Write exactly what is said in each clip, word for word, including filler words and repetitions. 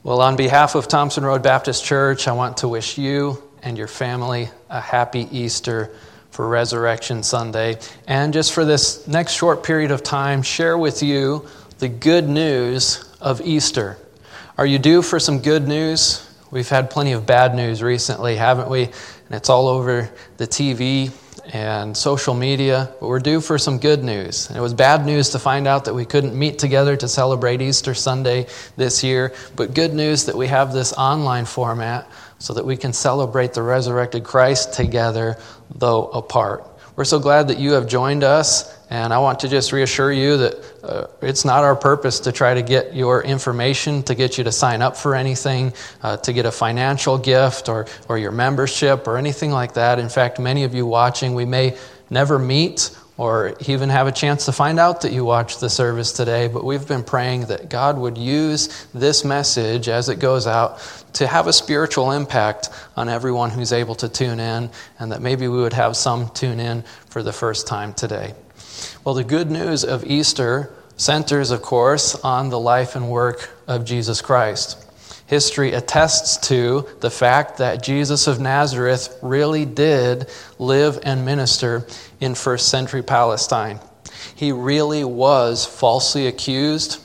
Well, on behalf of Thompson Road Baptist Church, I want to wish you and your family a happy Easter for Resurrection Sunday. And just for this next short period of time, share with you the good news of Easter. Are you due for some good news? We've had plenty of bad news recently, haven't we? And it's all over the T V and social media, but we're due for some good news. And it was bad news to find out that we couldn't meet together to celebrate Easter Sunday this year, but good news that we have this online format so that we can celebrate the resurrected Christ together, though apart. We're so glad that you have joined us, and I want to just reassure you that uh, it's not our purpose to try to get your information, to get you to sign up for anything, uh, to get a financial gift or, or your membership or anything like that. In fact, many of you watching, we may never meet or even have a chance to find out that you watched the service today, but we've been praying that God would use this message as it goes out to have a spiritual impact on everyone who's able to tune in, and that maybe we would have some tune in for the first time today. Well, the good news of Easter centers, of course, on the life and work of Jesus Christ. History attests to the fact that Jesus of Nazareth really did live and minister in first century Palestine. He really was falsely accused,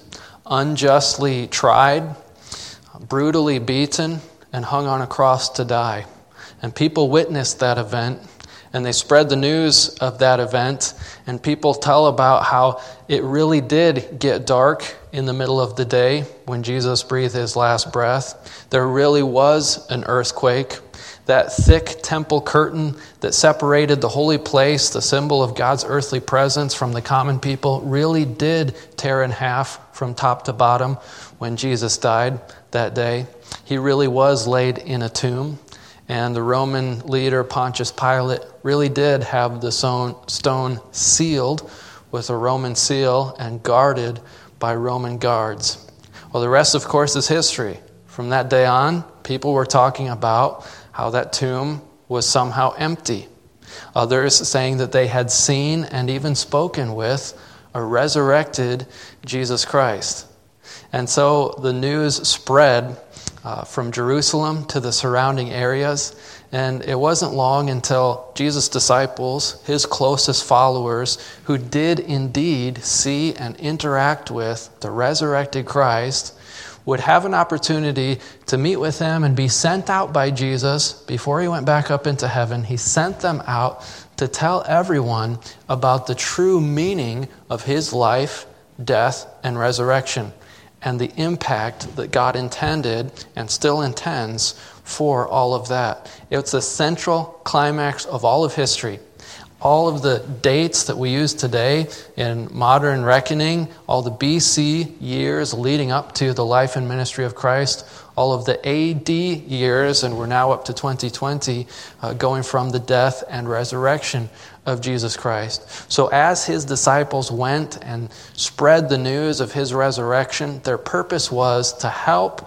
unjustly tried, brutally beaten, and hung on a cross to die. And people witnessed that event, and they spread the news of that event, and people tell about how it really did get dark in the middle of the day when Jesus breathed his last breath. There really was an earthquake. That thick temple curtain that separated the holy place, the symbol of God's earthly presence, from the common people, really did tear in half from top to bottom when Jesus died that day. He really was laid in a tomb. And the Roman leader, Pontius Pilate, really did have the stone sealed with a Roman seal and guarded by Roman guards. Well, the rest, of course, is history. From that day on, people were talking about how that tomb was somehow empty. Others saying that they had seen and even spoken with a resurrected Jesus Christ. And so the news spread Uh, from Jerusalem to the surrounding areas. And it wasn't long until Jesus' disciples, his closest followers, who did indeed see and interact with the resurrected Christ, would have an opportunity to meet with him and be sent out by Jesus before he went back up into heaven. He sent them out to tell everyone about the true meaning of his life, death, and resurrection, and the impact that God intended and still intends for all of that. It's the central climax of all of history. All of the dates that we use today in modern reckoning, all the B C years leading up to the life and ministry of Christ, all of the A D years, and we're now up to twenty twenty, uh, going from the death and resurrection of Jesus Christ. So as his disciples went and spread the news of his resurrection, their purpose was to help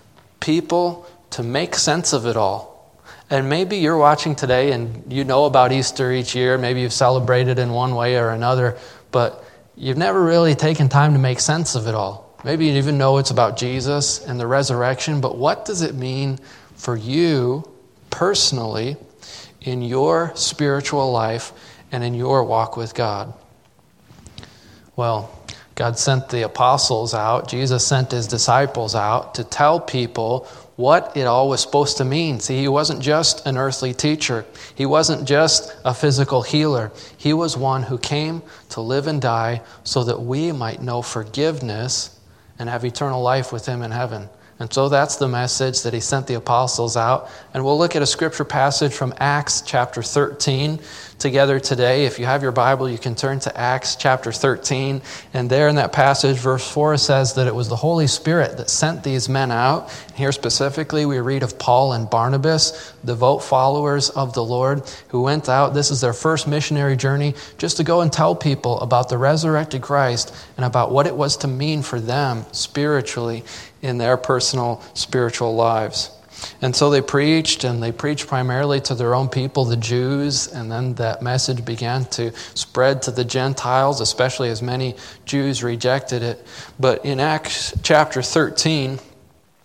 people to make sense of it all. And maybe you're watching today and you know about Easter each year. Maybe you've celebrated in one way or another, but you've never really taken time to make sense of it all. Maybe you even know it's about Jesus and the resurrection, but what does it mean for you personally in your spiritual life and in your walk with God? Well, God sent the apostles out. Jesus sent his disciples out to tell people what it all was supposed to mean. See, he wasn't just an earthly teacher. He wasn't just a physical healer. He was one who came to live and die so that we might know forgiveness and have eternal life with him in heaven. And so that's the message that he sent the apostles out. And we'll look at a scripture passage from Acts chapter thirteen together today. If you have your Bible, you can turn to Acts chapter thirteen. And there in that passage, verse four says that it was the Holy Spirit that sent these men out. Here specifically, we read of Paul and Barnabas, devout followers of the Lord, who went out. This is their first missionary journey, just to go and tell people about the resurrected Christ and about what it was to mean for them spiritually in their personal spiritual lives. And so they preached, and they preached primarily to their own people, the Jews, and then that message began to spread to the Gentiles, especially as many Jews rejected it. But in Acts chapter thirteen,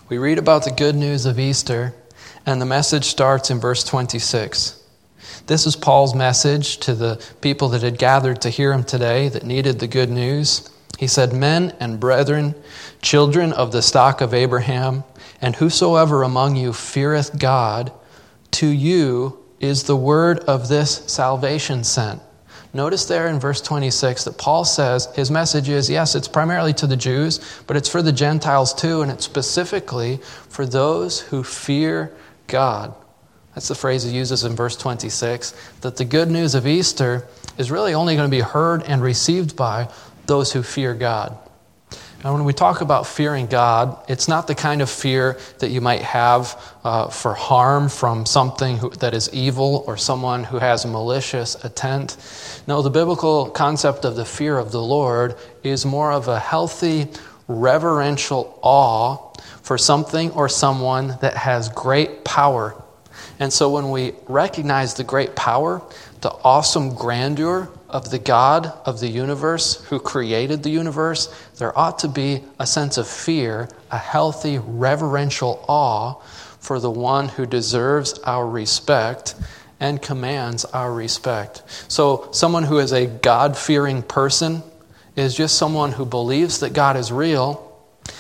We read about the good news of Easter, and the message starts in verse twenty-six. This is Paul's message to the people that had gathered to hear him today that needed the good news. He said, "Men and brethren, children of the stock of Abraham, and whosoever among you feareth God, to you is the word of this salvation sent." Notice there in verse twenty-six that Paul says his message is, yes, it's primarily to the Jews, but it's for the Gentiles too, and it's specifically for those who fear God. That's the phrase he uses in verse twenty-six, that the good news of Easter is really only going to be heard and received by those who fear God. Now, when we talk about fearing God, it's not the kind of fear that you might have uh, for harm from something who, that is evil or someone who has malicious intent. No, the biblical concept of the fear of the Lord is more of a healthy, reverential awe for something or someone that has great power. And so when we recognize the great power, the awesome grandeur of the God of the universe who created the universe, there ought to be a sense of fear, a healthy reverential awe for the one who deserves our respect and commands our respect. So someone who is a God-fearing person is just someone who believes that God is real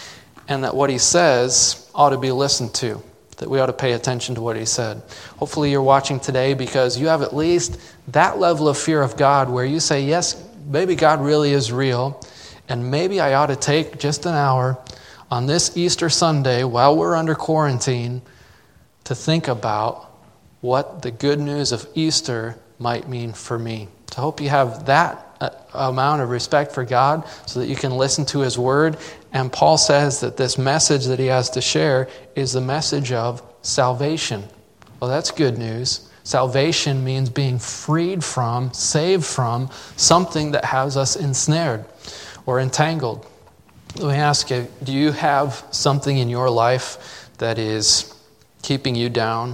and that what he says ought to be listened to, that we ought to pay attention to what he said. Hopefully you're watching today because you have at least that level of fear of God where you say, yes, maybe God really is real, and maybe I ought to take just an hour on this Easter Sunday while we're under quarantine to think about what the good news of Easter might mean for me. So I hope you have that amount of respect for God so that you can listen to his word. And Paul says that this message that he has to share is the message of salvation. Well, that's good news. Salvation means being freed from, saved from something that has us ensnared or entangled. Let me ask you, do you have something in your life that is keeping you down?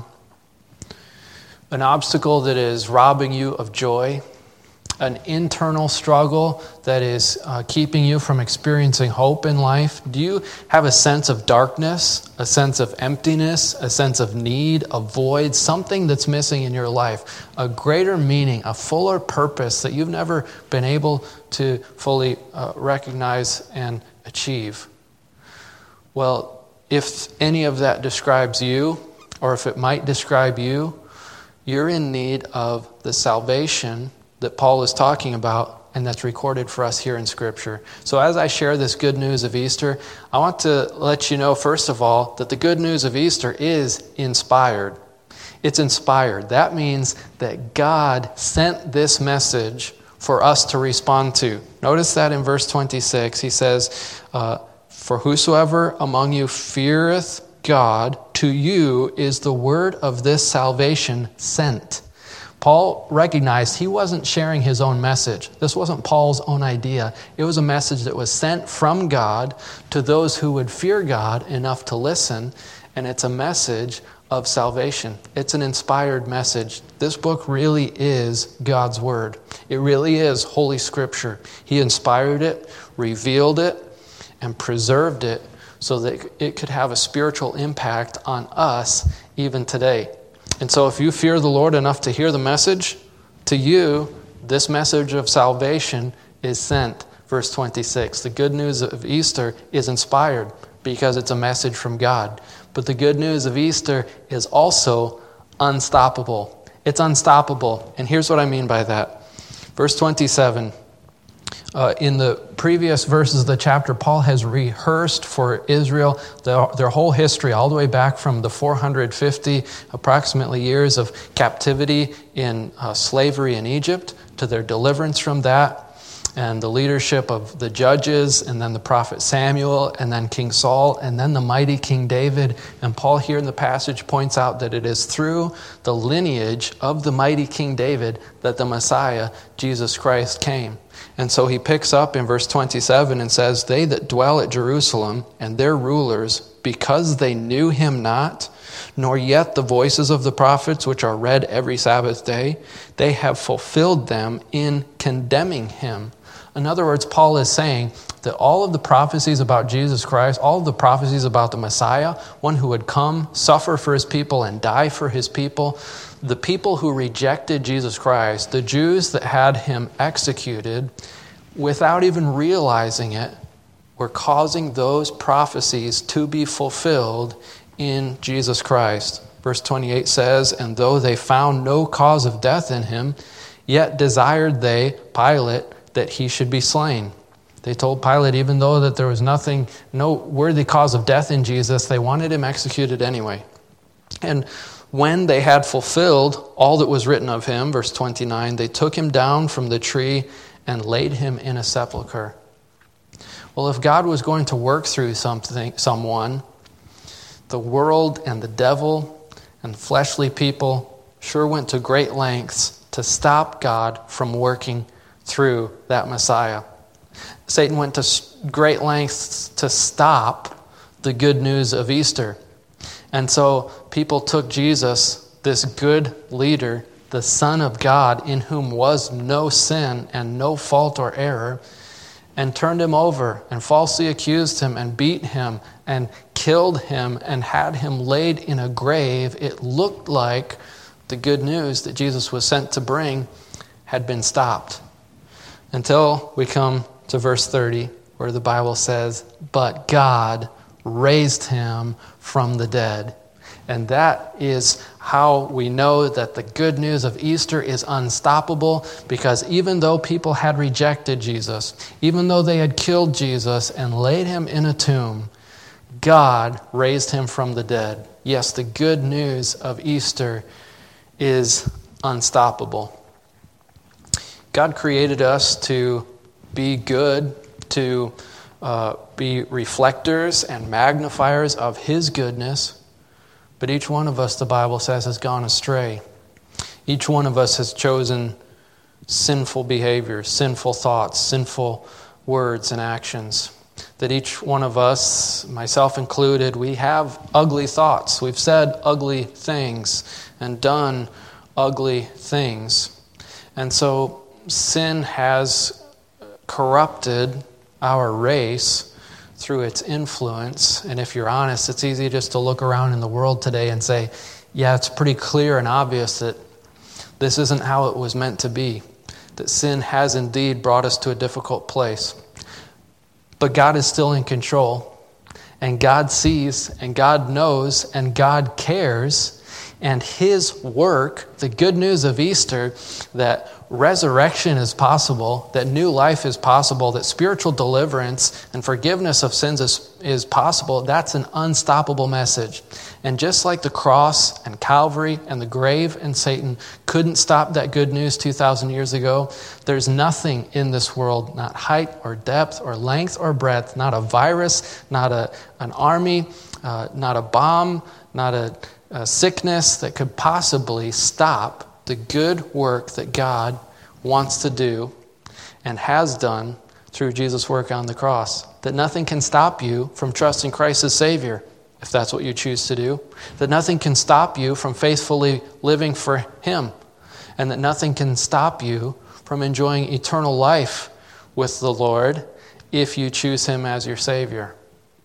An obstacle that is robbing you of joy? An internal struggle that is uh, keeping you from experiencing hope in life? Do you have a sense of darkness, a sense of emptiness, a sense of need, a void, something that's missing in your life, a greater meaning, a fuller purpose that you've never been able to fully uh, recognize and achieve? Well, if any of that describes you, or if it might describe you, you're in need of the salvation that Paul is talking about and that's recorded for us here in Scripture. So as I share this good news of Easter, I want to let you know, first of all, that the good news of Easter is inspired. It's inspired. That means that God sent this message for us to respond to. Notice that in verse twenty-six, he says, uh, "For whosoever among you feareth God, to you is the word of this salvation sent." Paul recognized he wasn't sharing his own message. This wasn't Paul's own idea. It was a message that was sent from God to those who would fear God enough to listen, and it's a message of salvation. It's an inspired message. This book really is God's Word. It really is Holy Scripture. He inspired it, revealed it, and preserved it so that it could have a spiritual impact on us even today. And so if you fear the Lord enough to hear the message, to you, this message of salvation is sent. Verse twenty-six, the good news of Easter is inspired because it's a message from God. But the good news of Easter is also unstoppable. It's unstoppable. And here's what I mean by that. Verse twenty-seven. Uh, in the previous verses of the chapter, Paul has rehearsed for Israel the, their whole history, all the way back from the four hundred fifty approximately years of captivity in uh, slavery in Egypt to their deliverance from that, and the leadership of the judges, and then the prophet Samuel, and then King Saul, and then the mighty King David. And Paul here in the passage points out that it is through the lineage of the mighty King David that the Messiah, Jesus Christ, came. And so he picks up in verse twenty-seven and says, "They that dwell at Jerusalem and their rulers, because they knew him not, nor yet the voices of the prophets which are read every Sabbath day, they have fulfilled them in condemning him. In other words, Paul is saying that all of the prophecies about Jesus Christ, all of the prophecies about the Messiah, one who would come, suffer for his people, and die for his people, the people who rejected Jesus Christ, the Jews that had him executed, without even realizing it, were causing those prophecies to be fulfilled in Jesus Christ. Verse twenty-eight says, "And though they found no cause of death in him, yet desired they, Pilate, that he should be slain." They told Pilate, even though that there was nothing, no worthy cause of death in Jesus, they wanted him executed anyway. And when they had fulfilled all that was written of him, verse twenty-nine, they took him down from the tree and laid him in a sepulcher. Well, if God was going to work through something, someone, the world and the devil and fleshly people sure went to great lengths to stop God from working through that Messiah. Satan went to great lengths to stop the good news of Easter. And so people took Jesus, this good leader, the Son of God, in whom was no sin and no fault or error, and turned him over and falsely accused him and beat him and killed him and had him laid in a grave. It looked like the good news that Jesus was sent to bring had been stopped. Until we come to verse thirty, where the Bible says, "But God raised him from the dead." And that is how we know that the good news of Easter is unstoppable, because even though people had rejected Jesus, even though they had killed Jesus and laid him in a tomb, God raised him from the dead. Yes, the good news of Easter is unstoppable. God created us to be good, to uh, be reflectors and magnifiers of his goodness. But each one of us, the Bible says, has gone astray. Each one of us has chosen sinful behaviors, sinful thoughts, sinful words and actions. That each one of us, myself included, we have ugly thoughts. We've said ugly things and done ugly things. And so sin has corrupted our race through its influence. And if you're honest, it's easy just to look around in the world today and say, yeah, it's pretty clear and obvious that this isn't how it was meant to be, that sin has indeed brought us to a difficult place. But God is still in control, and God sees, and God knows, and God cares, and his work, the good news of Easter, that resurrection is possible, that new life is possible, that spiritual deliverance and forgiveness of sins is, is possible, that's an unstoppable message. And just like the cross and Calvary and the grave and Satan couldn't stop that good news two thousand years ago, there's nothing in this world, not height or depth or length or breadth, not a virus, not a, an army, uh, not a bomb, not a, a sickness that could possibly stop the good work that God wants to do and has done through Jesus' work on the cross. That nothing can stop you from trusting Christ as Savior, if that's what you choose to do. That nothing can stop you from faithfully living for him. And that nothing can stop you from enjoying eternal life with the Lord if you choose him as your Savior.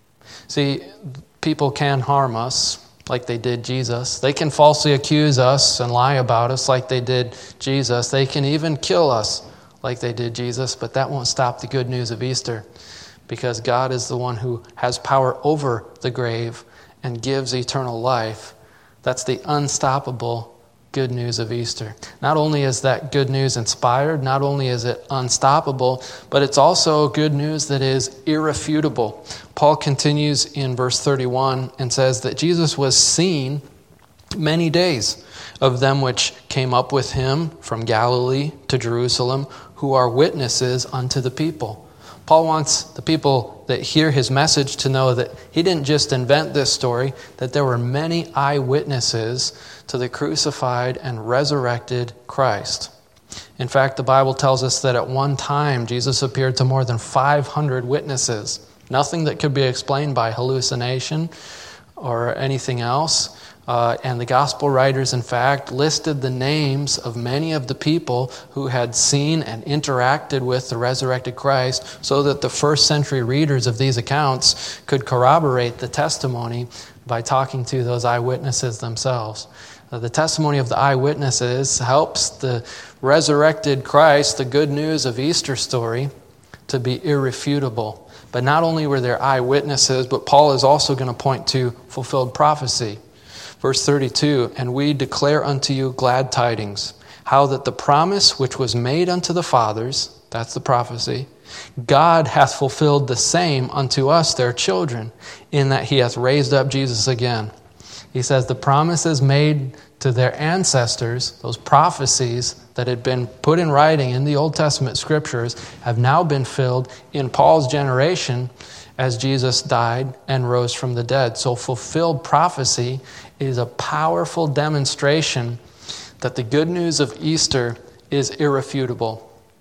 See, people can harm us like they did Jesus. They can falsely accuse us and lie about us like they did Jesus. They can even kill us like they did Jesus, but that won't stop the good news of Easter, because God is the one who has power over the grave and gives eternal life. That's the unstoppable good news of Easter. Not only is that good news inspired, not only is it unstoppable, but it's also good news that is irrefutable. Paul continues in verse thirty-one and says that Jesus was seen many days of them which came up with him from Galilee to Jerusalem, who are witnesses unto the people. Paul wants the people that hear his message to know that he didn't just invent this story, that there were many eyewitnesses to the crucified and resurrected Christ. In fact, the Bible tells us that at one time Jesus appeared to more than five hundred witnesses. Nothing that could be explained by hallucination or anything else. Uh, and the gospel writers, in fact, listed the names of many of the people who had seen and interacted with the resurrected Christ so that the first century readers of these accounts could corroborate the testimony by talking to those eyewitnesses themselves. Uh, the testimony of the eyewitnesses helps the resurrected Christ, the good news of Easter story, to be irrefutable. But not only were there eyewitnesses, but Paul is also going to point to fulfilled prophecy. Verse thirty-two, and we declare unto you glad tidings, how that the promise which was made unto the fathers, that's the prophecy, God hath fulfilled the same unto us, their children, in that he hath raised up Jesus again. He says the promises made to their ancestors, those prophecies that had been put in writing in the Old Testament scriptures, have now been filled in Paul's generation as Jesus died and rose from the dead. So fulfilled prophecy is a powerful demonstration that the good news of Easter is irrefutable.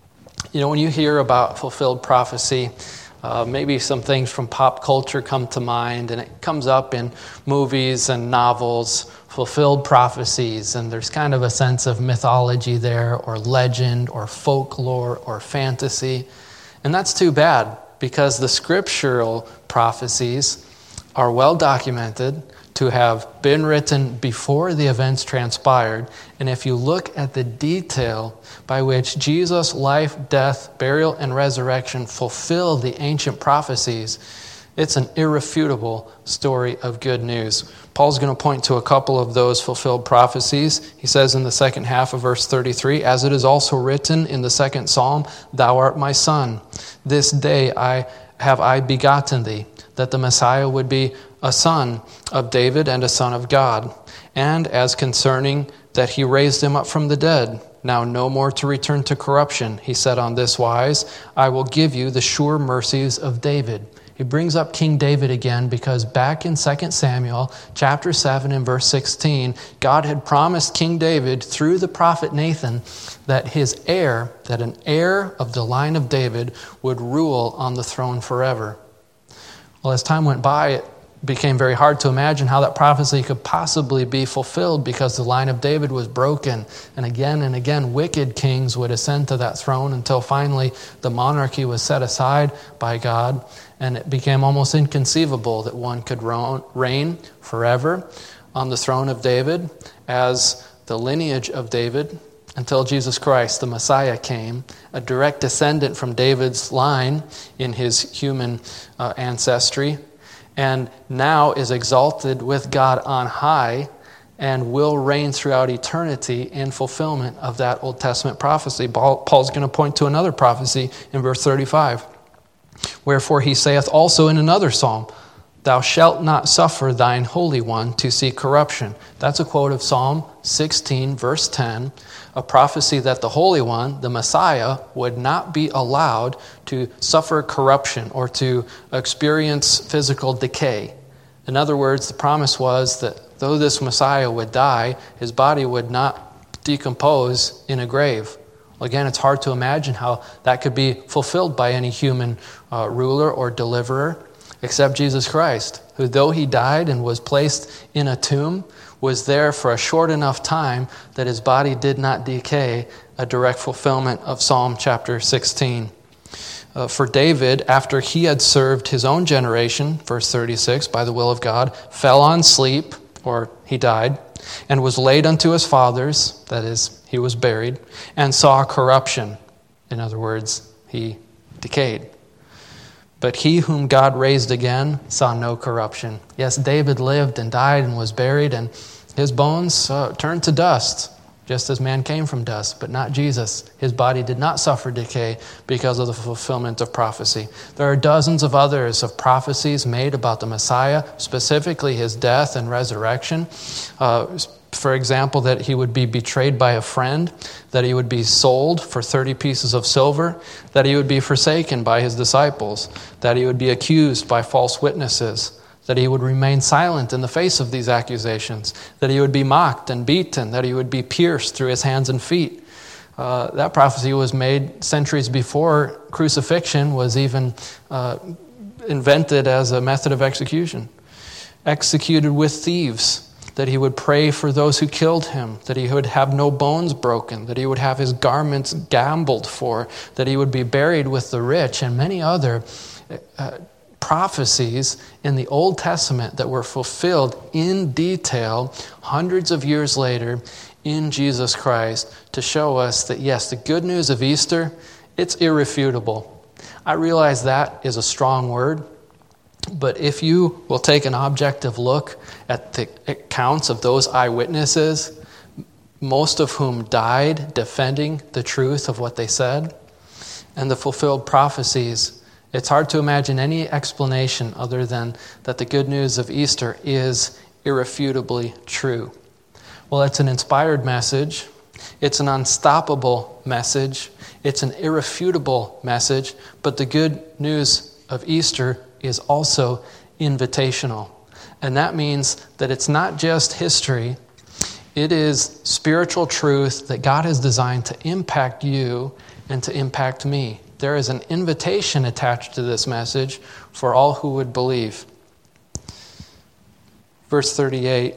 You know, when you hear about fulfilled prophecy, uh, maybe some things from pop culture come to mind, and it comes up in movies and novels, fulfilled prophecies, and there's kind of a sense of mythology there, or legend, or folklore, or fantasy. And that's too bad, because the scriptural prophecies are well documented to have been written before the events transpired. And if you look at the detail by which Jesus' life, death, burial, and resurrection fulfill the ancient prophecies, it's an irrefutable story of good news. Paul's going to point to a couple of those fulfilled prophecies. He says in the second half of verse thirty-three, as it is also written in the second psalm, thou art my son. This day I have I begotten thee, that the Messiah would be a son of David and a son of God. And as concerning that he raised him up from the dead, now no more to return to corruption, he said on this wise, I will give you the sure mercies of David. He brings up King David again because back in Second Samuel chapter seven and verse sixteen, God had promised King David through the prophet Nathan that his heir, that an heir of the line of David would rule on the throne forever. Well, as time went by, it became very hard to imagine how that prophecy could possibly be fulfilled because the line of David was broken. And again and again, wicked kings would ascend to that throne until finally the monarchy was set aside by God. And it became almost inconceivable that one could reign forever on the throne of David as the lineage of David until Jesus Christ, the Messiah, came, a direct descendant from David's line in his human uh, ancestry, and now is exalted with God on high and will reign throughout eternity in fulfillment of that Old Testament prophecy. Paul's going to point to another prophecy in verse thirty-five. Wherefore he saith also in another psalm, thou shalt not suffer thine Holy One to see corruption. That's a quote of Psalm sixteen, verse ten, a prophecy that the Holy One, the Messiah, would not be allowed to suffer corruption or to experience physical decay. In other words, the promise was that though this Messiah would die, his body would not decompose in a grave. Well, again, it's hard to imagine how that could be fulfilled by any human uh, ruler or deliverer except Jesus Christ, who though he died and was placed in a tomb, was there for a short enough time that his body did not decay, a direct fulfillment of Psalm chapter sixteen. Uh, for David, after he had served his own generation, verse thirty-six, by the will of God, fell on sleep, or he died, and was laid unto his fathers, that is, he was buried, and saw corruption. In other words, he decayed. But he whom God raised again saw no corruption. Yes, David lived and died and was buried, and his bones uh, turned to dust, just as man came from dust, but not Jesus. His body did not suffer decay because of the fulfillment of prophecy. There are dozens of others of prophecies made about the Messiah, specifically his death and resurrection. Uh, For example, that he would be betrayed by a friend, that he would be sold for thirty pieces of silver, that he would be forsaken by his disciples, that he would be accused by false witnesses, that he would remain silent in the face of these accusations, that he would be mocked and beaten, that he would be pierced through his hands and feet. Uh, that prophecy was made centuries before crucifixion was even uh, invented as a method of execution. Executed with thieves. that he would pray for those who killed him, that he would have no bones broken, that he would have his garments gambled for, that he would be buried with the rich, and many other uh, prophecies in the Old Testament that were fulfilled in detail hundreds of years later in Jesus Christ to show us that, yes, the good news of Easter, it's irrefutable. I realize that is a strong word, but if you will take an objective look at the accounts of those eyewitnesses, most of whom died defending the truth of what they said, and the fulfilled prophecies, it's hard to imagine any explanation other than that the good news of Easter is irrefutably true. Well, it's an inspired message. It's an unstoppable message. It's an irrefutable message. But the good news of Easter is also invitational. And that means that it's not just history. It is spiritual truth that God has designed to impact you and to impact me. There is an invitation attached to this message for all who would believe. Verse thirty-eight,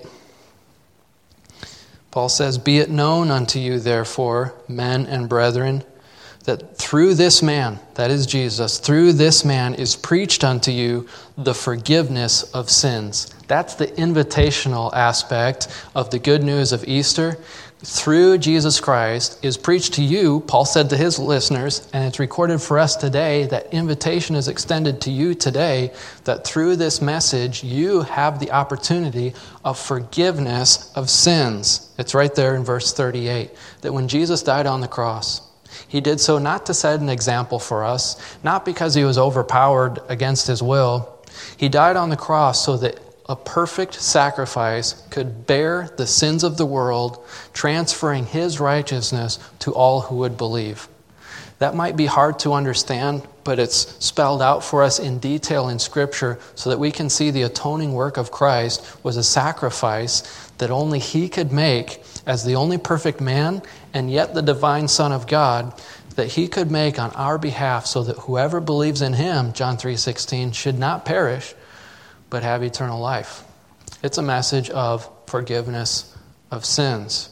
Paul says, "Be it known unto you, therefore, men and brethren, that through this man," that is Jesus, "through this man is preached unto you the forgiveness of sins." That's the invitational aspect of the good news of Easter. Through Jesus Christ is preached to you, Paul said to his listeners, and it's recorded for us today, that invitation is extended to you today, that through this message you have the opportunity of forgiveness of sins. It's right there in verse thirty-eight, that when Jesus died on the cross, he did so not to set an example for us, not because he was overpowered against his will. He died on the cross so that a perfect sacrifice could bear the sins of the world, transferring his righteousness to all who would believe. That might be hard to understand, but it's spelled out for us in detail in Scripture so that we can see the atoning work of Christ was a sacrifice that only he could make as the only perfect man and yet the divine Son of God, that he could make on our behalf so that whoever believes in him, John three sixteen, should not perish, but have eternal life. It's a message of forgiveness of sins.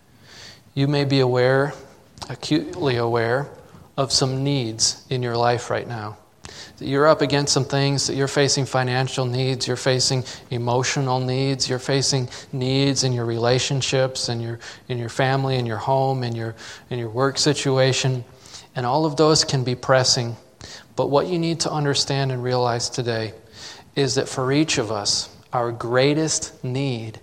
You may be aware, acutely aware, of some needs in your life right now. That you're up against some things, that you're facing financial needs, you're facing emotional needs, you're facing needs in your relationships, in your in your family, in your home, in your in your work situation, and all of those can be pressing. But what you need to understand and realize today is that for each of us, our greatest need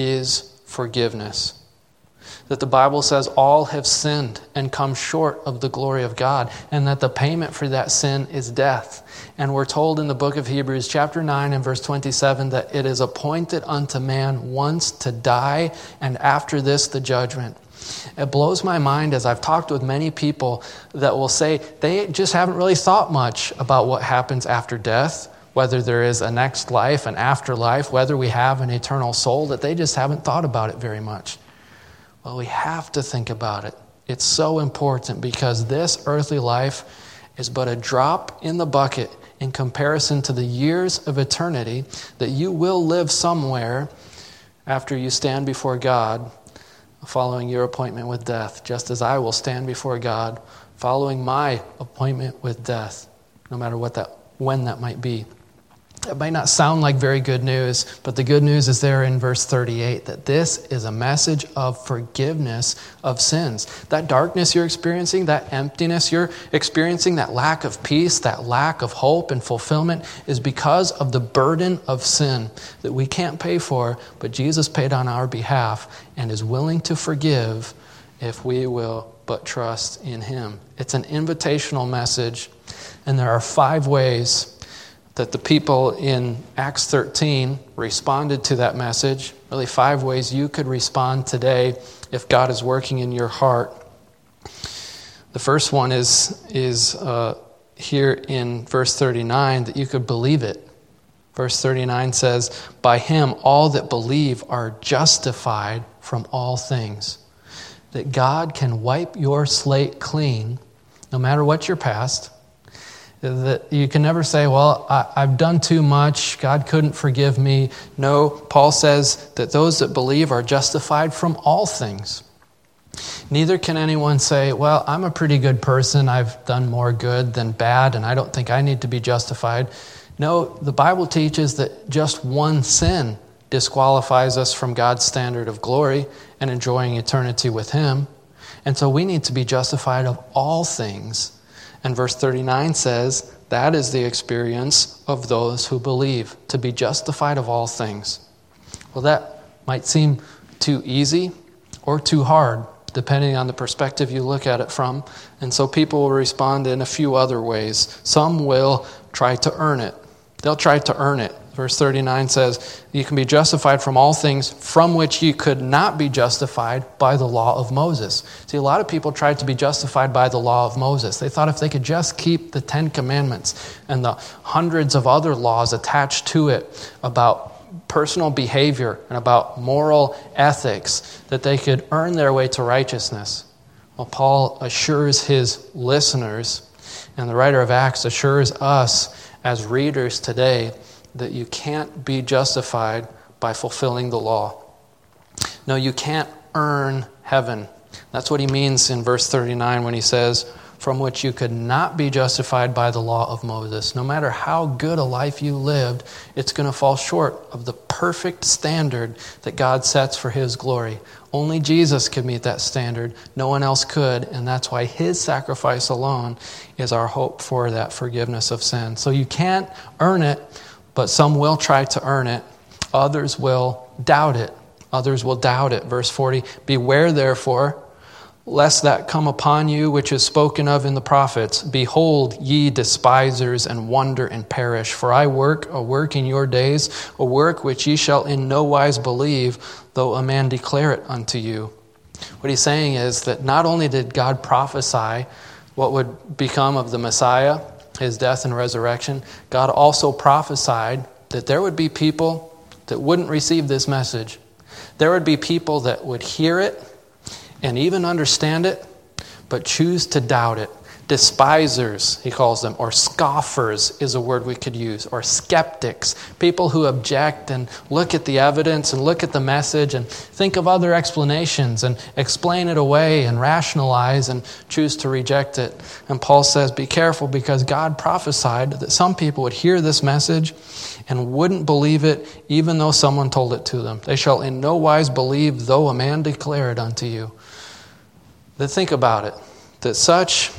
is forgiveness. That the Bible says all have sinned and come short of the glory of God, and that the payment for that sin is death. And we're told in the book of Hebrews chapter nine and verse twenty-seven that it is appointed unto man once to die, and after this the judgment. It blows my mind as I've talked with many people that will say they just haven't really thought much about what happens after death, whether there is a next life, an afterlife, whether we have an eternal soul, that they just haven't thought about it very much. Well, we have to think about it. It's so important because this earthly life is but a drop in the bucket in comparison to the years of eternity that you will live somewhere after you stand before God following your appointment with death, just as I will stand before God following my appointment with death, no matter what that, when that might be. It might not sound like very good news, but the good news is there in verse thirty-eight, that this is a message of forgiveness of sins. That darkness you're experiencing, that emptiness you're experiencing, that lack of peace, that lack of hope and fulfillment is because of the burden of sin that we can't pay for, but Jesus paid on our behalf and is willing to forgive if we will but trust in him. It's an invitational message, and there are five ways that the people in Acts thirteen responded to that message. Really five ways you could respond today if God is working in your heart. The first one is, is uh, here in verse thirty-nine, that you could believe it. Verse thirty-nine says, "By him all that believe are justified from all things." That God can wipe your slate clean, no matter what your past, That you can never say, well, I, I've done too much, God couldn't forgive me. No, Paul says that those that believe are justified from all things. Neither can anyone say, well, I'm a pretty good person, I've done more good than bad, and I don't think I need to be justified. No, the Bible teaches that just one sin disqualifies us from God's standard of glory and enjoying eternity with Him. And so we need to be justified of all things. And verse thirty-nine says, that is the experience of those who believe, to be justified of all things. Well, that might seem too easy or too hard, depending on the perspective you look at it from. And so people will respond in a few other ways. Some will try to earn it. They'll try to earn it. Verse thirty-nine says, you can be justified from all things from which you could not be justified by the law of Moses. See, a lot of people tried to be justified by the law of Moses. They thought if they could just keep the Ten Commandments and the hundreds of other laws attached to it about personal behavior and about moral ethics, that they could earn their way to righteousness. Well, Paul assures his listeners, and the writer of Acts assures us as readers today, that you can't be justified by fulfilling the law. No, you can't earn heaven. That's what he means in verse thirty-nine when he says, from which you could not be justified by the law of Moses. No matter how good a life you lived, it's going to fall short of the perfect standard that God sets for His glory. Only Jesus could meet that standard. No one else could, and that's why His sacrifice alone is our hope for that forgiveness of sin. So you can't earn it, but some will try to earn it. Others will doubt it. Others will doubt it. Verse forty, beware therefore, lest that come upon you which is spoken of in the prophets. Behold, ye despisers, and wonder and perish. For I work a work in your days, a work which ye shall in no wise believe, though a man declare it unto you. What he's saying is that not only did God prophesy what would become of the Messiah, His death and resurrection, God also prophesied that there would be people that wouldn't receive this message. There would be people that would hear it and even understand it, but choose to doubt it. Despisers, he calls them, or scoffers is a word we could use, or skeptics, people who object and look at the evidence and look at the message and think of other explanations and explain it away and rationalize and choose to reject it. And Paul says, be careful, because God prophesied that some people would hear this message and wouldn't believe it even though someone told it to them. They shall in no wise believe though a man declare it unto you. Then think about it, that such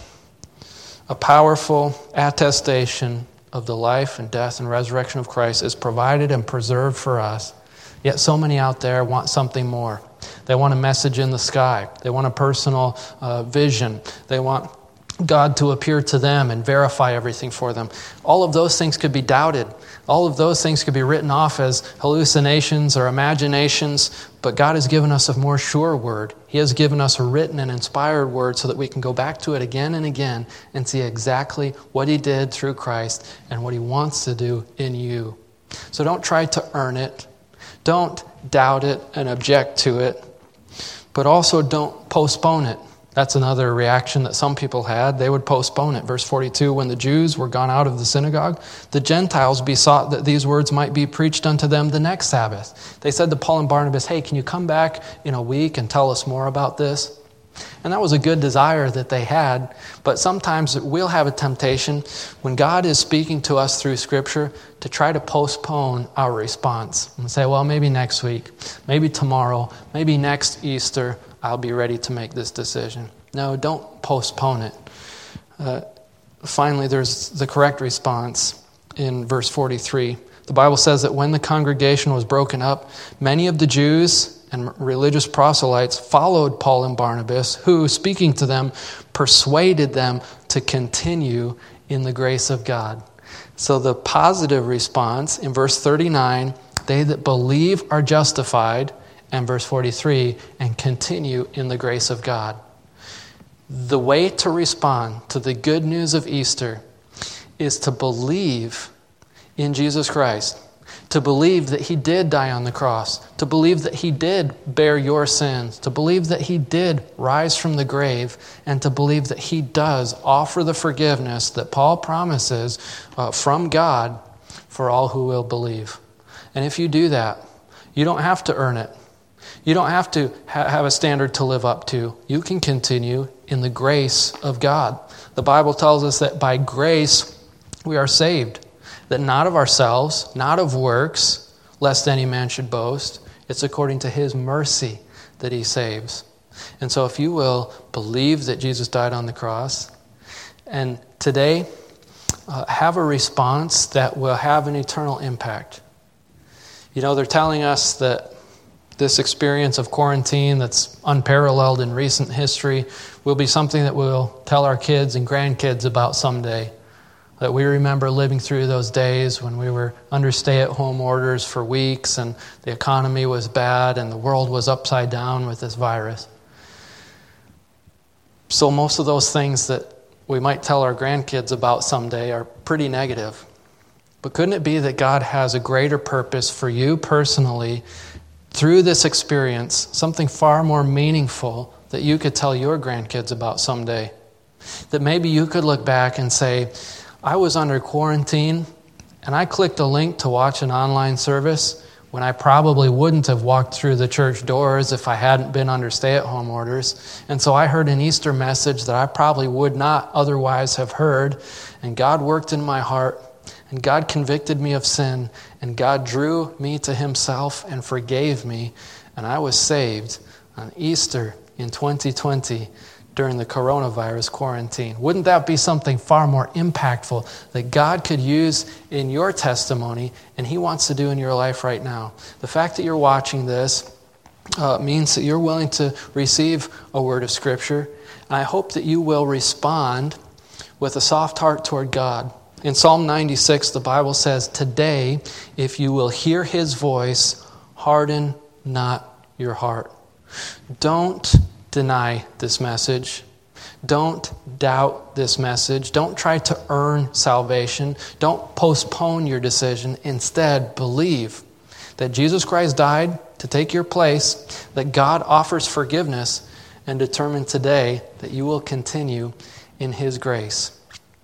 a powerful attestation of the life and death and resurrection of Christ is provided and preserved for us. Yet so many out there want something more. They want a message in the sky. They want a personal uh, vision. They want God to appear to them and verify everything for them. All of those things could be doubted. All of those things could be written off as hallucinations or imaginations, but God has given us a more sure word. He has given us a written and inspired word so that we can go back to it again and again and see exactly what He did through Christ and what He wants to do in you. So don't try to earn it. Don't doubt it and object to it, but also don't postpone it. That's another reaction that some people had. They would postpone it. Verse forty-two, when the Jews were gone out of the synagogue, the Gentiles besought that these words might be preached unto them the next Sabbath. They said to Paul and Barnabas, hey, can you come back in a week and tell us more about this? And that was a good desire that they had. But sometimes we'll have a temptation when God is speaking to us through Scripture to try to postpone our response and say, well, maybe next week, maybe tomorrow, maybe next Easter, I'll be ready to make this decision. No, don't postpone it. Uh, finally, there's the correct response in verse forty-three. The Bible says that when the congregation was broken up, many of the Jews and religious proselytes followed Paul and Barnabas, who, speaking to them, persuaded them to continue in the grace of God. So the positive response in verse thirty-nine, they that believe are justified, and verse forty-three, and continue in the grace of God. The way to respond to the good news of Easter is to believe in Jesus Christ, to believe that he did die on the cross, to believe that he did bear your sins, to believe that he did rise from the grave, and to believe that he does offer the forgiveness that Paul promises uh, from God for all who will believe. And if you do that, you don't have to earn it. You don't have to ha- have a standard to live up to. You can continue in the grace of God. The Bible tells us that by grace we are saved, that not of ourselves, not of works, lest any man should boast. It's according to his mercy that he saves. And so if you will believe that Jesus died on the cross, and today uh, have a response that will have an eternal impact. You know, they're telling us that this experience of quarantine that's unparalleled in recent history will be something that we'll tell our kids and grandkids about someday. That we remember living through those days when we were under stay-at-home orders for weeks and the economy was bad and the world was upside down with this virus. So most of those things that we might tell our grandkids about someday are pretty negative. But couldn't it be that God has a greater purpose for you personally through this experience, something far more meaningful that you could tell your grandkids about someday? That maybe you could look back and say, I was under quarantine and I clicked a link to watch an online service when I probably wouldn't have walked through the church doors if I hadn't been under stay-at-home orders. And so I heard an Easter message that I probably would not otherwise have heard. And God worked in my heart. And God convicted me of sin, and God drew me to himself and forgave me, and I was saved on Easter in twenty twenty during the coronavirus quarantine. Wouldn't that be something far more impactful that God could use in your testimony and he wants to do in your life right now? The fact that you're watching this uh, means that you're willing to receive a word of Scripture, and I hope that you will respond with a soft heart toward God. In Psalm ninety-six, the Bible says, today, if you will hear his voice, harden not your heart. Don't deny this message. Don't doubt this message. Don't try to earn salvation. Don't postpone your decision. Instead, believe that Jesus Christ died to take your place, that God offers forgiveness, and determine today that you will continue in his grace.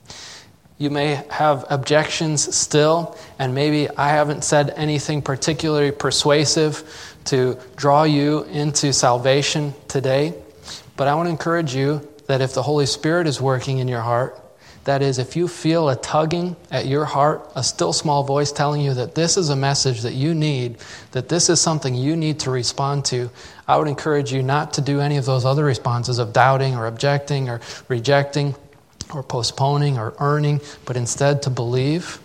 You may have objections still, and maybe I haven't said anything particularly persuasive to draw you into salvation today. But I want to encourage you that if the Holy Spirit is working in your heart, that is, if you feel a tugging at your heart, a still small voice telling you that this is a message that you need, that this is something you need to respond to, I would encourage you not to do any of those other responses of doubting or objecting or rejecting or postponing or earning, but instead to believe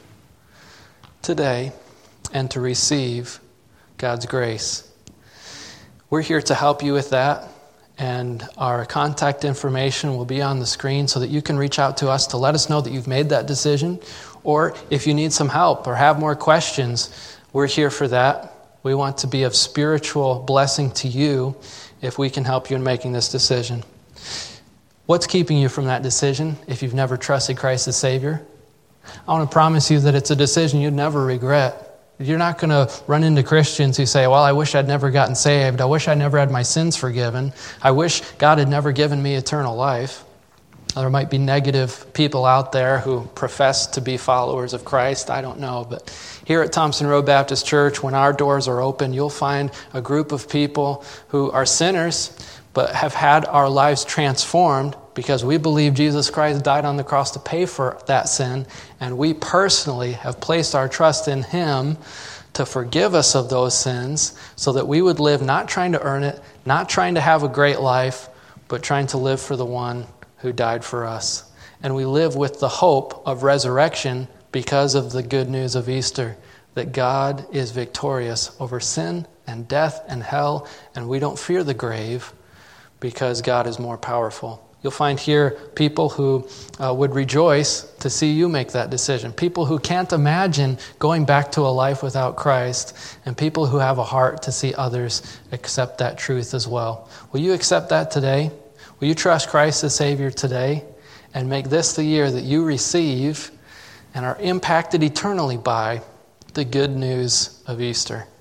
today and to receive God's grace. We're here to help you with that, and our contact information will be on the screen so that you can reach out to us to let us know that you've made that decision, or if you need some help or have more questions, we're here for that. We want to be of spiritual blessing to you if we can help you in making this decision. What's keeping you from that decision if you've never trusted Christ as Savior? I want to promise you that it's a decision you'd never regret. You're not going to run into Christians who say, well, I wish I'd never gotten saved. I wish I never had my sins forgiven. I wish God had never given me eternal life. There might be negative people out there who profess to be followers of Christ. I don't know. But here at Thompson Road Baptist Church, when our doors are open, you'll find a group of people who are sinners but have had our lives transformed because we believe Jesus Christ died on the cross to pay for that sin, and we personally have placed our trust in him to forgive us of those sins so that we would live not trying to earn it, not trying to have a great life, but trying to live for the one who died for us. And we live with the hope of resurrection because of the good news of Easter, that God is victorious over sin and death and hell, and we don't fear the grave because God is more powerful. You'll find here people who uh, would rejoice to see you make that decision. People who can't imagine going back to a life without Christ, and people who have a heart to see others accept that truth as well. Will you accept that today? Will you trust Christ as Savior today and make this the year that you receive and are impacted eternally by the good news of Easter.